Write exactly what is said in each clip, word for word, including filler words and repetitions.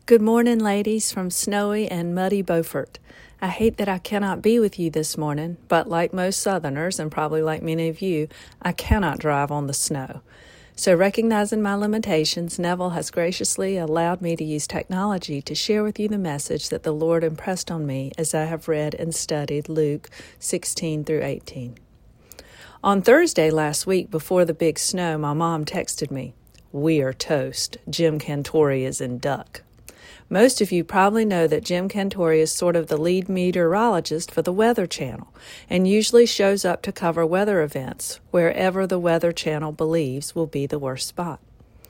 Good morning, ladies, from snowy and muddy Beaufort. I hate that I cannot be with you this morning, but like most Southerners, and probably like many of you, I cannot drive on the snow. So recognizing my limitations, Neville has graciously allowed me to use technology to share with you the message that the Lord impressed on me as I have read and studied Luke sixteen through eighteen. On Thursday last week, before the big snow, my mom texted me, "We are toast. Jim Cantore is in duck." Most of you probably know that Jim Cantore is sort of the lead meteorologist for the Weather Channel and usually shows up to cover weather events wherever the Weather Channel believes will be the worst spot.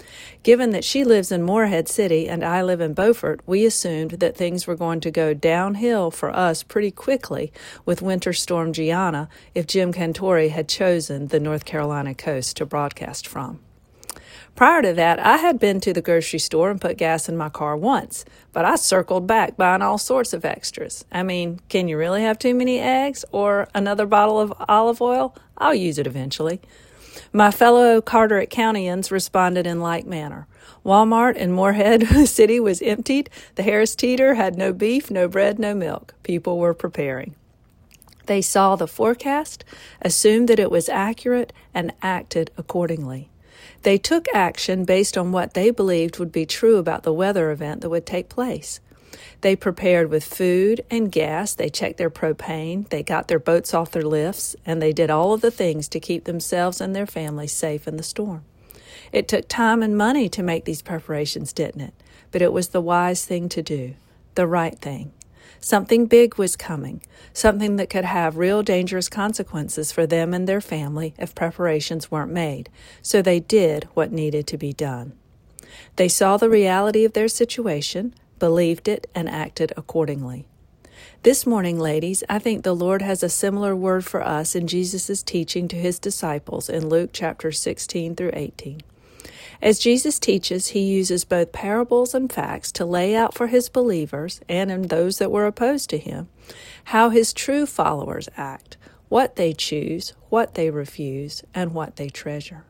Given that she lives in Morehead City and I live in Beaufort, we assumed that things were going to go downhill for us pretty quickly with Winter Storm Gianna if Jim Cantore had chosen the North Carolina coast to broadcast from. Prior to that, I had been to the grocery store and put gas in my car once, but I circled back buying all sorts of extras. I mean, can you really have too many eggs or another bottle of olive oil? I'll use it eventually. My fellow Carteret Countyans responded in like manner. Walmart in Morehead City was emptied. The Harris Teeter had no beef, no bread, no milk. People were preparing. They saw the forecast, assumed that it was accurate, and acted accordingly. They took action based on what they believed would be true about the weather event that would take place. They prepared with food and gas, they checked their propane, they got their boats off their lifts, and they did all of the things to keep themselves and their families safe in the storm. It took time and money to make these preparations, didn't it? But it was the wise thing to do, the right thing. Something big was coming, something that could have real dangerous consequences for them and their family if preparations weren't made, so they did what needed to be done. They saw the reality of their situation, believed it, and acted accordingly. This morning, ladies, I think the Lord has a similar word for us in Jesus' teaching to his disciples in Luke chapter sixteen through eighteen. As Jesus teaches, he uses both parables and facts to lay out for his believers, and in those that were opposed to him, how his true followers act, what they choose, what they refuse, and what they treasure.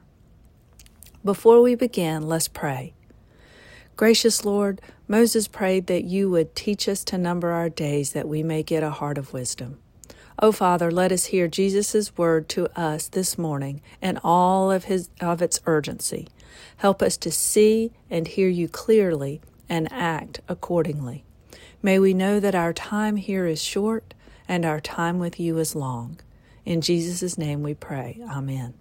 Before we begin, let's pray. Gracious Lord, Moses prayed that you would teach us to number our days that we may get a heart of wisdom. Oh, Father, let us hear Jesus' word to us this morning and all of his of its urgency. Help us to see and hear you clearly and act accordingly. May we know that our time here is short and our time with you is long. In Jesus' name we pray. Amen.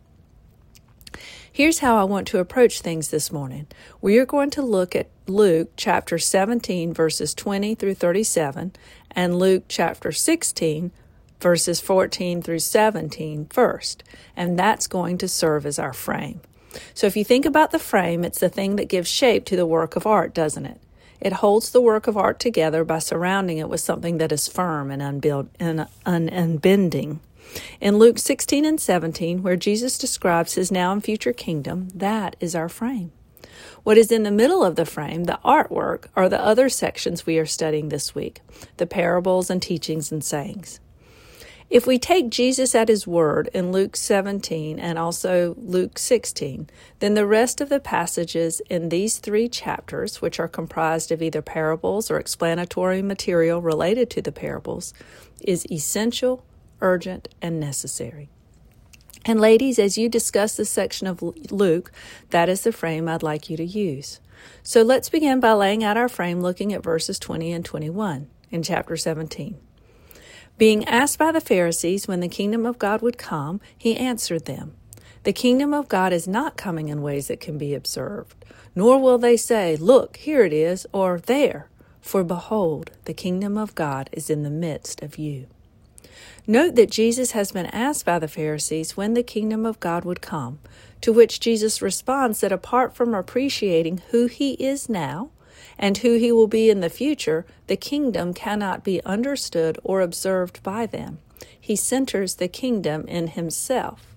Here's how I want to approach things this morning. We are going to look at Luke chapter seventeen, verses twenty through thirty-seven, and Luke chapter sixteen, verses fourteen through seventeen first, and that's going to serve as our frame. So if you think about the frame, it's the thing that gives shape to the work of art, doesn't it? It holds the work of art together by surrounding it with something that is firm and, unbuild, and un, unbending. In Luke sixteen and seventeen, where Jesus describes his now and future kingdom, that is our frame. What is in the middle of the frame, the artwork, are the other sections we are studying this week, the parables and teachings and sayings. If we take Jesus at his word in Luke seventeen and also Luke sixteen, then the rest of the passages in these three chapters, which are comprised of either parables or explanatory material related to the parables, is essential, urgent, and necessary. And ladies, as you discuss this section of Luke, that is the frame I'd like you to use. So let's begin by laying out our frame looking at verses twenty and twenty-one in chapter seventeen. Being asked by the Pharisees when the kingdom of God would come, he answered them, "The kingdom of God is not coming in ways that can be observed, nor will they say, 'Look, here it is,' or 'There,' for behold, the kingdom of God is in the midst of you." Note that Jesus has been asked by the Pharisees when the kingdom of God would come, to which Jesus responds that apart from appreciating who he is now, and who he will be in the future, the kingdom cannot be understood or observed by them. He centers the kingdom in himself.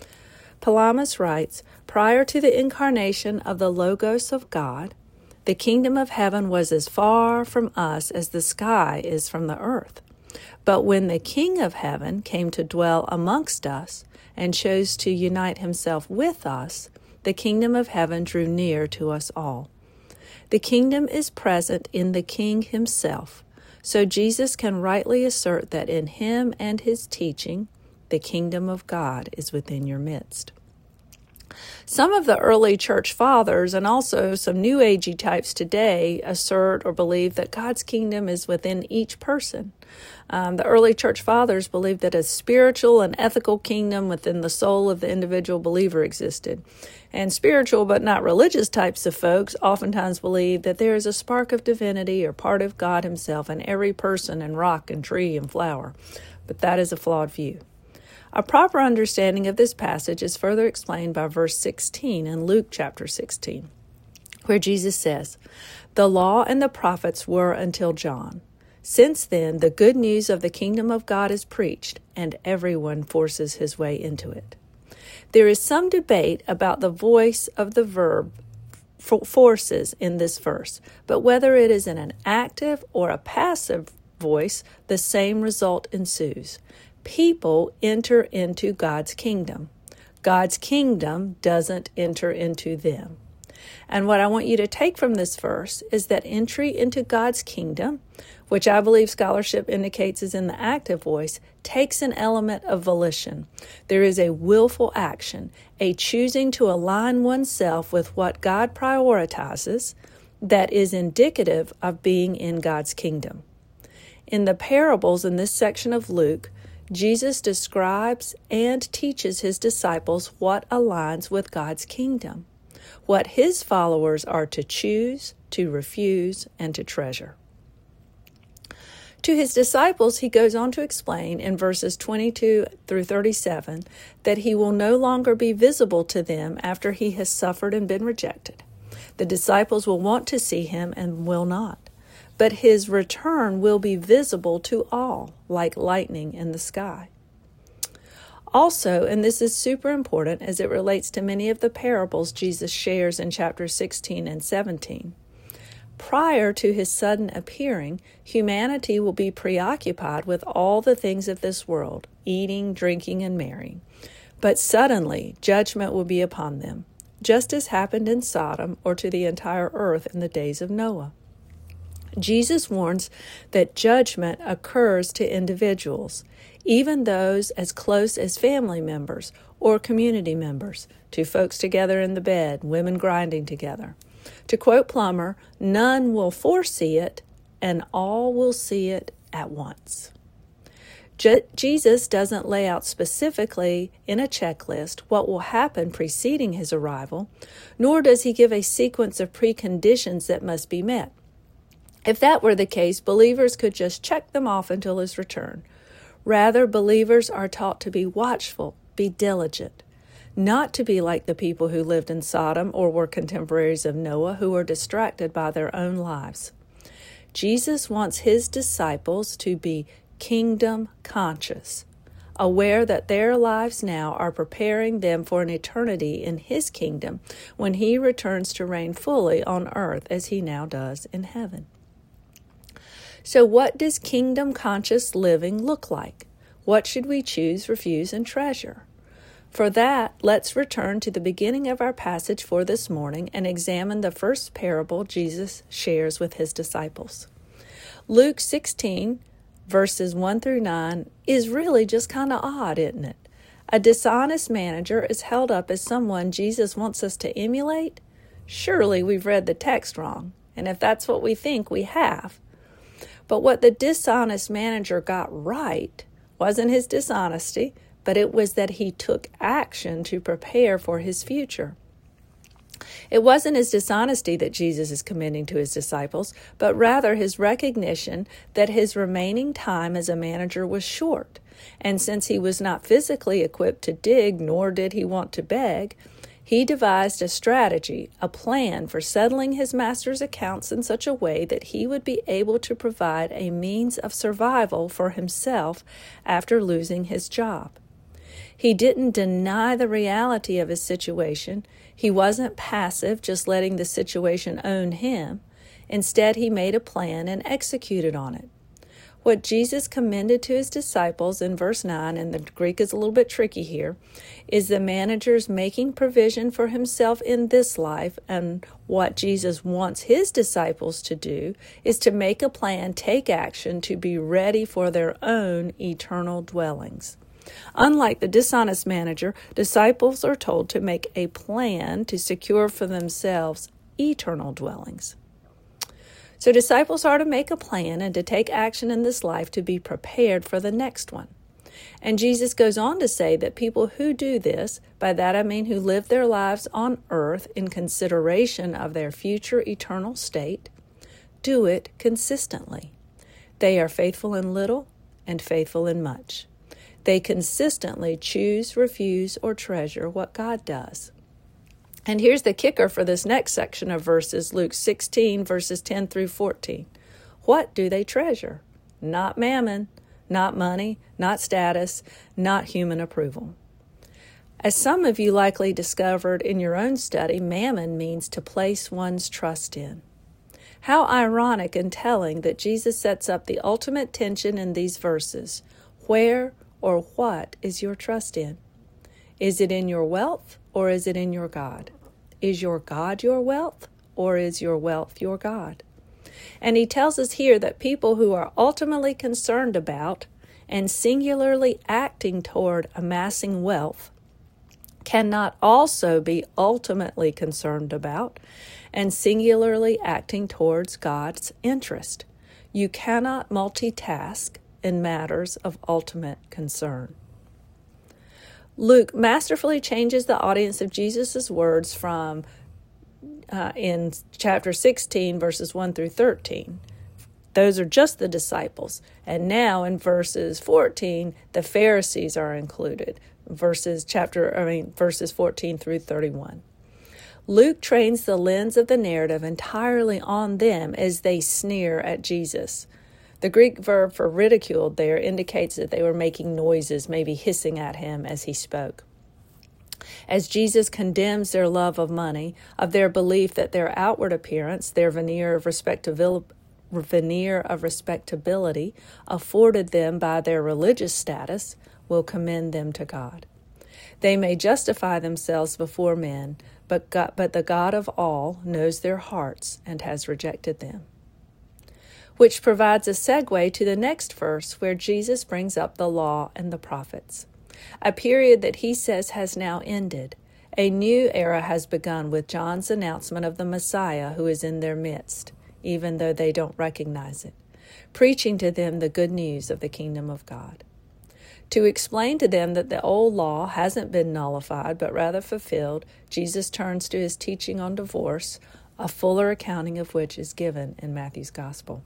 Palamas writes, prior to the incarnation of the Logos of God, the kingdom of heaven was as far from us as the sky is from the earth. But when the King of heaven came to dwell amongst us and chose to unite himself with us, the kingdom of heaven drew near to us all. The kingdom is present in the King himself, so Jesus can rightly assert that in him and his teaching, the kingdom of God is within your midst. Some of the early church fathers and also some New Agey types today assert or believe that God's kingdom is within each person. Um, the early church fathers believed that a spiritual and ethical kingdom within the soul of the individual believer existed. And spiritual but not religious types of folks oftentimes believe that there is a spark of divinity or part of God himself in every person and rock and tree and flower. But that is a flawed view. A proper understanding of this passage is further explained by verse sixteen in Luke chapter sixteen, where Jesus says, "The law and the prophets were until John. Since then, the good news of the kingdom of God is preached, and everyone forces his way into it." There is some debate about the voice of the verb forces in this verse, but whether it is in an active or a passive voice, the same result ensues. People enter into God's kingdom. God's kingdom doesn't enter into them. And what I want you to take from this verse is that entry into God's kingdom, which I believe scholarship indicates is in the active voice, takes an element of volition. There is a willful action, a choosing to align oneself with what God prioritizes that is indicative of being in God's kingdom. In the parables in this section of Luke, Jesus describes and teaches his disciples what aligns with God's kingdom, what his followers are to choose, to refuse, and to treasure. To his disciples, he goes on to explain in verses twenty-two through thirty-seven that he will no longer be visible to them after he has suffered and been rejected. The disciples will want to see him and will not. But his return will be visible to all, like lightning in the sky. Also, and this is super important as it relates to many of the parables Jesus shares in chapters sixteen and seventeen, prior to his sudden appearing, humanity will be preoccupied with all the things of this world, eating, drinking, and marrying. But suddenly, judgment will be upon them, just as happened in Sodom or to the entire earth in the days of Noah. Jesus warns that judgment occurs to individuals, even those as close as family members or community members, two folks together in the bed, women grinding together. To quote Plummer, none will foresee it, and all will see it at once. Je- Jesus doesn't lay out specifically in a checklist what will happen preceding his arrival, nor does he give a sequence of preconditions that must be met. If that were the case, believers could just check them off until his return. Rather, believers are taught to be watchful, be diligent, not to be like the people who lived in Sodom or were contemporaries of Noah who were distracted by their own lives. Jesus wants his disciples to be kingdom conscious, aware that their lives now are preparing them for an eternity in his kingdom when he returns to reign fully on earth as he now does in heaven. So what does kingdom-conscious living look like? What should we choose, refuse, and treasure? For that, let's return to the beginning of our passage for this morning and examine the first parable Jesus shares with his disciples. Luke sixteen, verses one through nine, is really just kind of odd, isn't it? A dishonest manager is held up as someone Jesus wants us to emulate? Surely we've read the text wrong, and if that's what we think, we have. But what the dishonest manager got right wasn't his dishonesty, but it was that he took action to prepare for his future. It wasn't his dishonesty that Jesus is commending to his disciples, but rather his recognition that his remaining time as a manager was short. And since he was not physically equipped to dig, nor did he want to beg, he devised a strategy, a plan for settling his master's accounts in such a way that he would be able to provide a means of survival for himself after losing his job. He didn't deny the reality of his situation. He wasn't passive, just letting the situation own him. Instead, he made a plan and executed on it. What Jesus commended to his disciples in verse nine, and the Greek is a little bit tricky here, is the manager's making provision for himself in this life, and what Jesus wants his disciples to do is to make a plan, take action, to be ready for their own eternal dwellings. Unlike the dishonest manager, disciples are told to make a plan to secure for themselves eternal dwellings. So disciples are to make a plan and to take action in this life to be prepared for the next one. And Jesus goes on to say that people who do this, by that I mean who live their lives on earth in consideration of their future eternal state, do it consistently. They are faithful in little and faithful in much. They consistently choose, refuse, or treasure what God does. And here's the kicker for this next section of verses, Luke sixteen, verses ten through fourteen. What do they treasure? Not mammon, not money, not status, not human approval. As some of you likely discovered in your own study, mammon means to place one's trust in. How ironic and telling that Jesus sets up the ultimate tension in these verses. Where or what is your trust in? Is it in your wealth or is it in your God? Is your God your wealth or is your wealth your God? And he tells us here that people who are ultimately concerned about and singularly acting toward amassing wealth cannot also be ultimately concerned about and singularly acting towards God's interest. You cannot multitask in matters of ultimate concern. Luke masterfully changes the audience of Jesus' words from uh, in chapter sixteen, verses one through thirteen. Those are just the disciples. And now in verses fourteen, the Pharisees are included. Verses chapter, I mean, verses fourteen through thirty-one. Luke trains the lens of the narrative entirely on them as they sneer at Jesus. The Greek verb for ridiculed there indicates that they were making noises, maybe hissing at him as he spoke. As Jesus condemns their love of money, of their belief that their outward appearance, their veneer of respectability, veneer of respectability afforded them by their religious status, will commend them to God. They may justify themselves before men, but God, but the God of all knows their hearts and has rejected them. Which provides a segue to the next verse where Jesus brings up the law and the prophets, a period that he says has now ended. A new era has begun with John's announcement of the Messiah who is in their midst, even though they don't recognize it, preaching to them the good news of the kingdom of God. To explain to them that the old law hasn't been nullified but rather fulfilled, Jesus turns to his teaching on divorce, a fuller accounting of which is given in Matthew's Gospel.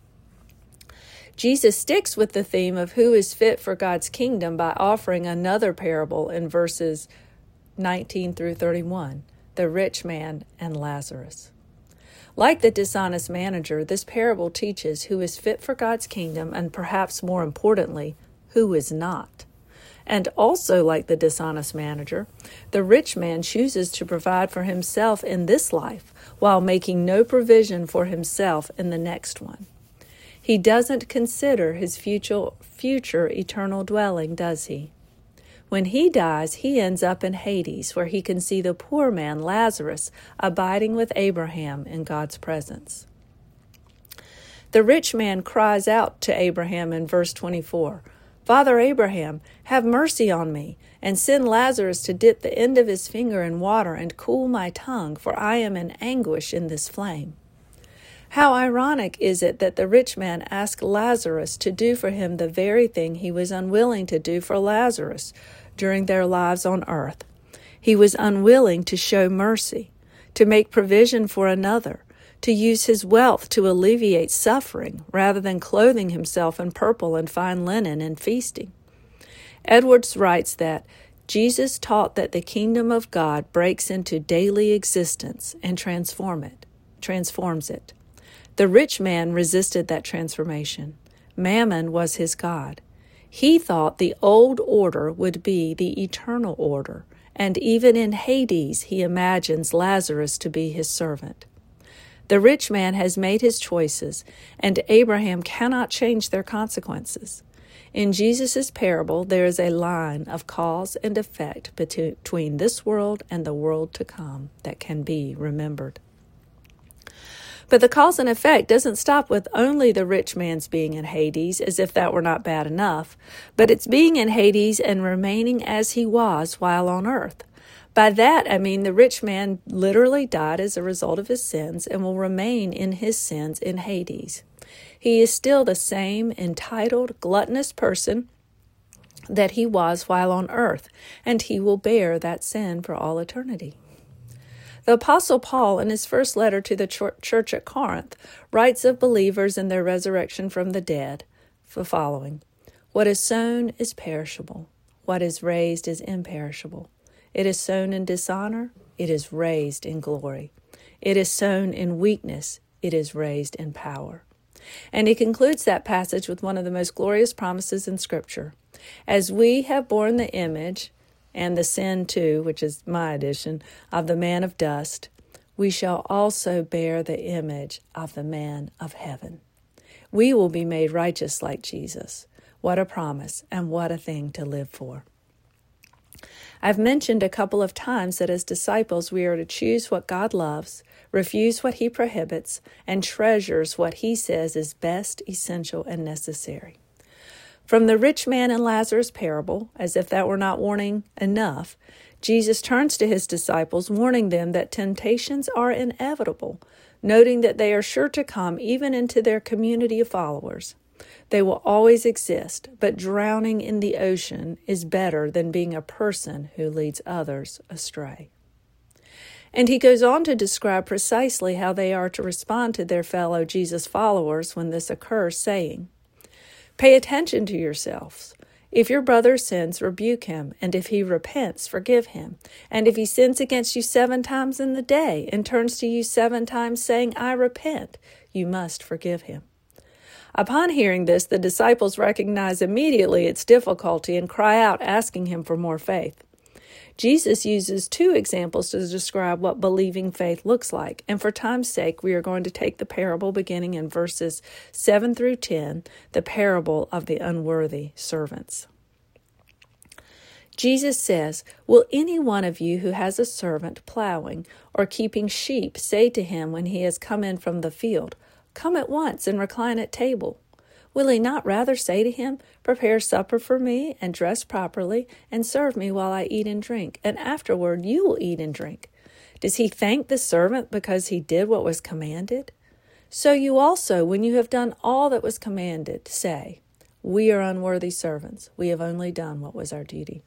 Jesus sticks with the theme of who is fit for God's kingdom by offering another parable in verses nineteen through thirty-one, the rich man and Lazarus. Like the dishonest manager, this parable teaches who is fit for God's kingdom and perhaps more importantly, who is not. And also like the dishonest manager, the rich man chooses to provide for himself in this life while making no provision for himself in the next one. He doesn't consider his future, future eternal dwelling, does he? When he dies, he ends up in Hades, where he can see the poor man, Lazarus, abiding with Abraham in God's presence. The rich man cries out to Abraham in verse twenty-four, "Father Abraham, have mercy on me, and send Lazarus to dip the end of his finger in water and cool my tongue, for I am in anguish in this flame." How ironic is it that the rich man asked Lazarus to do for him the very thing he was unwilling to do for Lazarus during their lives on earth. He was unwilling to show mercy, to make provision for another, to use his wealth to alleviate suffering rather than clothing himself in purple and fine linen and feasting. Edwards writes that Jesus taught that the kingdom of God breaks into daily existence and transform it, transforms it. The rich man resisted that transformation. Mammon was his God. He thought the old order would be the eternal order, and even in Hades he imagines Lazarus to be his servant. The rich man has made his choices, and Abraham cannot change their consequences. In Jesus' parable, there is a line of cause and effect between this world and the world to come that can be remembered. But the cause and effect doesn't stop with only the rich man's being in Hades, as if that were not bad enough, but it's being in Hades and remaining as he was while on earth. By that, I mean the rich man literally died as a result of his sins and will remain in his sins in Hades. He is still the same entitled, gluttonous person that he was while on earth, and he will bear that sin for all eternity. The Apostle Paul, in his first letter to the church at Corinth, writes of believers and their resurrection from the dead, the following: "What is sown is perishable. What is raised is imperishable. It is sown in dishonor. It is raised in glory. It is sown in weakness. It is raised in power." And he concludes that passage with one of the most glorious promises in Scripture. As we have borne the image, and the sin too, which is my addition, of the man of dust, we shall also bear the image of the man of heaven. We will be made righteous like Jesus. What a promise, and what a thing to live for. I've mentioned a couple of times that as disciples we are to choose what God loves, refuse what he prohibits, and treasures what he says is best, essential, and necessary. From the rich man and Lazarus parable, as if that were not warning enough, Jesus turns to his disciples, warning them that temptations are inevitable, noting that they are sure to come even into their community of followers. They will always exist, but drowning in the ocean is better than being a person who leads others astray. And he goes on to describe precisely how they are to respond to their fellow Jesus followers when this occurs, saying, "Pay attention to yourselves. If your brother sins, rebuke him, and if he repents, forgive him. And if he sins against you seven times in the day and turns to you seven times saying, 'I repent,' you must forgive him." Upon hearing this, the disciples recognize immediately its difficulty and cry out, asking him for more faith. Jesus uses two examples to describe what believing faith looks like, and for time's sake, we are going to take the parable beginning in verses seven through ten, the parable of the unworthy servants. Jesus says, "Will any one of you who has a servant plowing or keeping sheep say to him when he has come in from the field, 'Come at once and recline at table'? Will he not rather say to him, 'Prepare supper for me and dress properly and serve me while I eat and drink, and afterward you will eat and drink'? Does he thank the servant because he did what was commanded? So you also, when you have done all that was commanded, say, 'We are unworthy servants. We have only done what was our duty.'"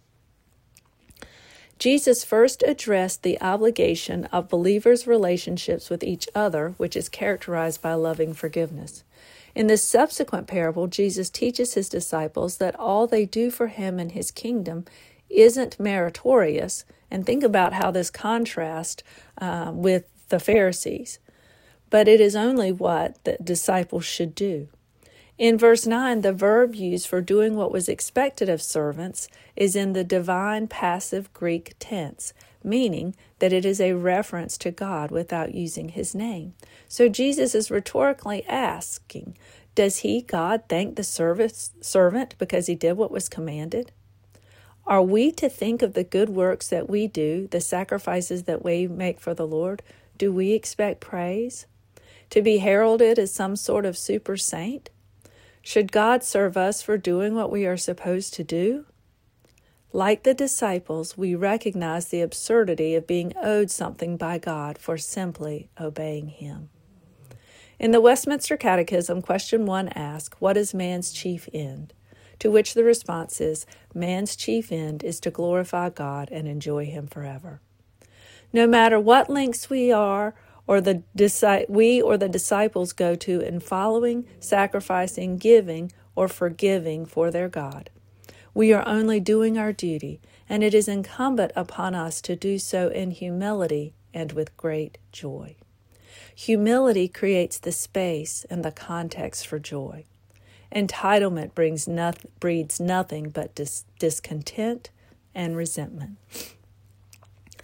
Jesus first addressed the obligation of believers' relationships with each other, which is characterized by loving forgiveness. In this subsequent parable, Jesus teaches his disciples that all they do for him in his kingdom isn't meritorious, and think about how this contrasts uh, with the Pharisees, but it is only what the disciples should do. In verse nine, the verb used for doing what was expected of servants is in the divine passive Greek tense, meaning that it is a reference to God without using his name. So Jesus is rhetorically asking, does he, God, thank the service, servant because he did what was commanded? Are we to think of the good works that we do, the sacrifices that we make for the Lord? Do we expect praise? To be heralded as some sort of super saint? Should God serve us for doing what we are supposed to do? Like the disciples, we recognize the absurdity of being owed something by God for simply obeying him. In the Westminster Catechism, question one asks, "What is man's chief end?" To which the response is, man's chief end is to glorify God and enjoy him forever. No matter what lengths we are, or the we or the disciples go to in following, sacrificing, giving, or forgiving for their God, we are only doing our duty, and it is incumbent upon us to do so in humility and with great joy. Humility creates the space and the context for joy. Entitlement brings noth- breeds nothing but dis- discontent and resentment.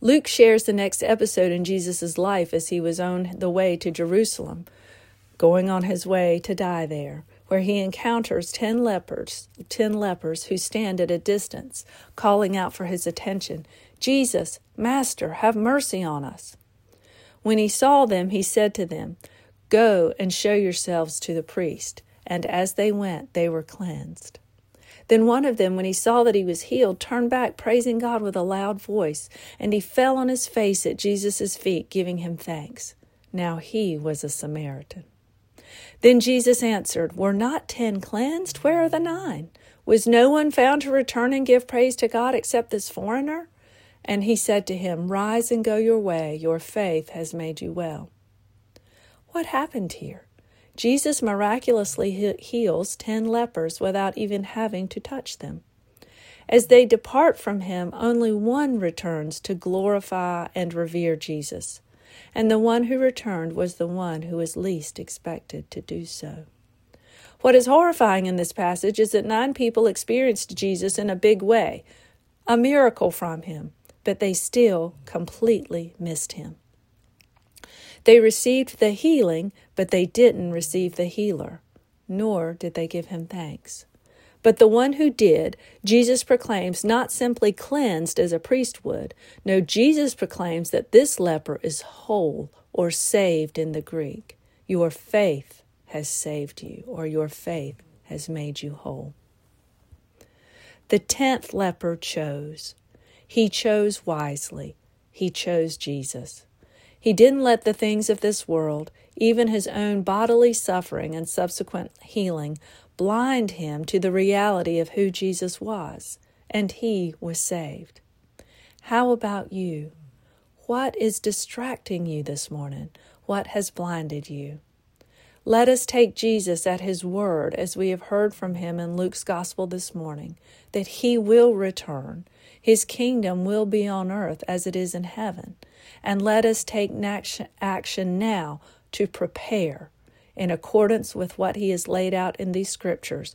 Luke shares the next episode in Jesus' life as he was on the way to Jerusalem, going on his way to die there, where he encounters ten lepers, ten lepers who stand at a distance, calling out for his attention, "Jesus, Master, have mercy on us." When he saw them, he said to them, "Go and show yourselves to the priest." And as they went, they were cleansed. Then one of them, when he saw that he was healed, turned back, praising God with a loud voice, and he fell on his face at Jesus' feet, giving him thanks. Now he was a Samaritan. Then Jesus answered, "Were not ten cleansed? Where are the nine? Was no one found to return and give praise to God except this foreigner?" And he said to him, "Rise and go your way. Your faith has made you well." What happened here? Jesus miraculously heals ten lepers without even having to touch them. As they depart from him, only one returns to glorify and revere Jesus. And the one who returned was the one who was least expected to do so. What is horrifying in this passage is that nine people experienced Jesus in a big way, a miracle from him, but they still completely missed him. They received the healing, but they didn't receive the healer, nor did they give him thanks. But the one who did, Jesus proclaims not simply cleansed as a priest would. No, Jesus proclaims that this leper is whole or saved in the Greek. Your faith has saved you, or your faith has made you whole. The tenth leper chose. He chose wisely. He chose Jesus. He didn't let the things of this world, even his own bodily suffering and subsequent healing, blind him to the reality of who Jesus was, and he was saved. How about you? What is distracting you this morning? What has blinded you? Let us take Jesus at his word, as we have heard from him in Luke's gospel this morning, that he will return. His kingdom will be on earth as it is in heaven. And let us take action now to prepare in accordance with what he has laid out in these scriptures,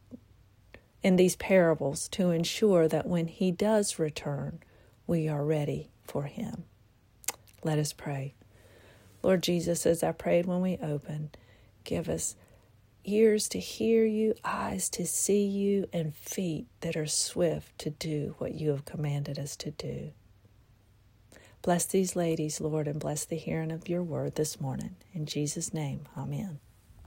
in these parables, to ensure that when he does return, we are ready for him. Let us pray. Lord Jesus, as I prayed when we opened, give us ears to hear you, eyes to see you, and feet that are swift to do what you have commanded us to do. Bless these ladies, Lord, and bless the hearing of your word this morning. In Jesus' name, amen.